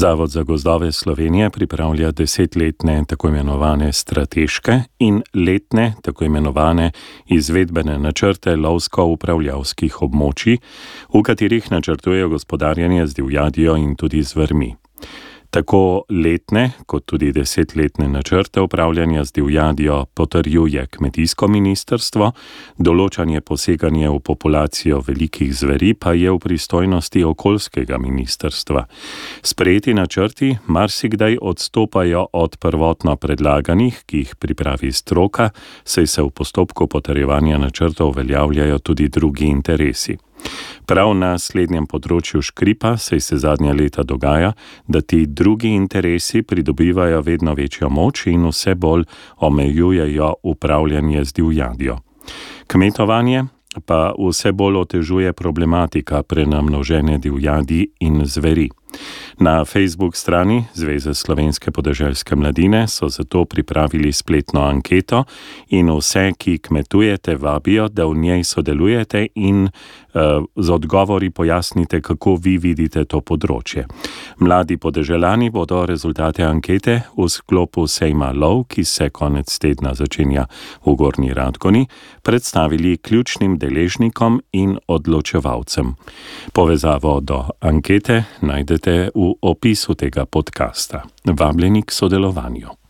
Zavod za gozdove Slovenije pripravlja 10-letne tako imenovane strateške in letne tako imenovane izvedbene načrte lovsko-upravljavskih območij, v katerih načrtujejo gospodarjenje z divjadjo in tudi zvermi. Tako letne kot tudi 10-letne načrte upravljanja z divjadjo potrjuje kmetijsko ministrstvo, določanje poseganja v populacijo velikih zveri pa je v pristojnosti okoljskega ministrstva. Sprejeti načrti marsikdaj odstopajo od prvotno predlaganih, ki jih pripravi stroka, saj se v postopku potrjevanja načrtov uveljavljajo tudi drugi interesi. Prav na slednjem področju škripa se zadnja leta dogaja, da ti drugi interesi pridobivajo vedno večjo moč in vse bolj omejujejo upravljanje z divjadjo. Kmetovanje pa vse bolj otežuje problematika prenamnožene divjadi in zveri. Na Facebook strani Zveze slovenske podeželske mladine so zato pripravili spletno anketo in vse, ki kmetujete, vabijo, da v njej sodelujete in z odgovori pojasnite, kako vi vidite to področje. Mladi podeželani bodo rezultate ankete v sklopu sejma Lov, ki se konec tedna začenja v Gornji Radgoni, predstavili ključnim deležnikom in odločevalcem. Povezavo do ankete najdete v opisu tega podcasta. Vabljeni k sodelovanju.